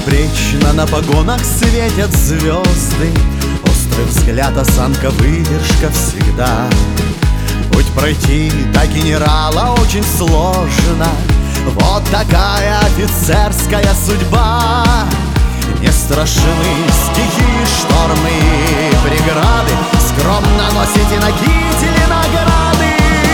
безупречно на погонах светят звезды. Острый взгляд, осанка, выдержка всегда. Путь пройти до генерала очень сложно. Вот такая офицерская судьба. Не страшны стихии, штормы и преграды. Скромно носите на кителе награды.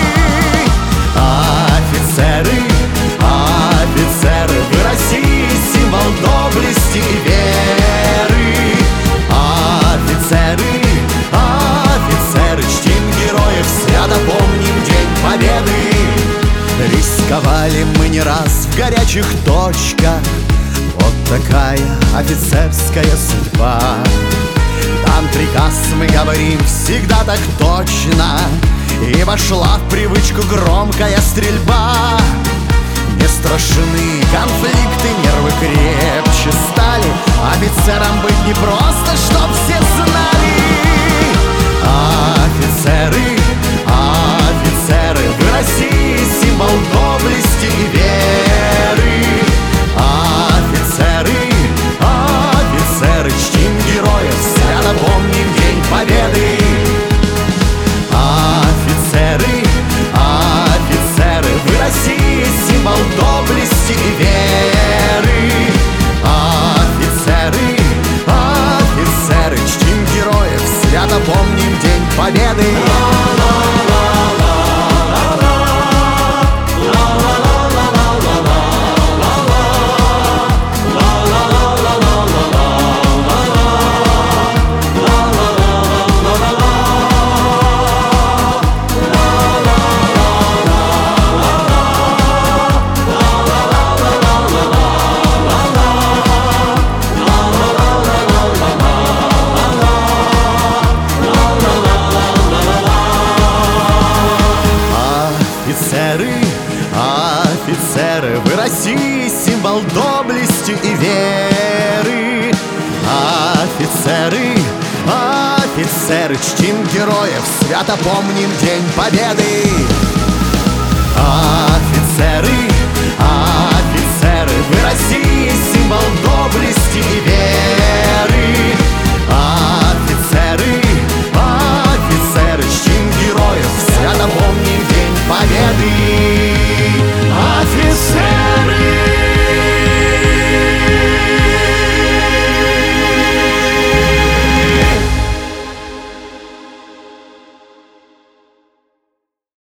Офицеры, офицеры, вы России символ доблести и веры. Офицеры, офицеры, чтим героев, свято помним День Победы. Рисковали мы не раз в горячих точках. Вот такая офицерская судьба. Дан приказ, мы говорим всегда так точно. И вошла в привычку громкая стрельба. Не страшны конфликты, нервы крепче стали. Офицерам быть не просто, чтоб все знали. Офицеры, офицеры, вы России символ доблести и веры. Офицеры, офицеры, чтим героев, свято помним День Победы. Офицеры, офицеры, вы России символ доблести и веры. Офицеры, офицеры, чтим героев, свято помним День Победы. Офицеры, офицеры, вы России символ доблести и веры. Офицеры, офицеры, чтим героев, свято помним День Победы.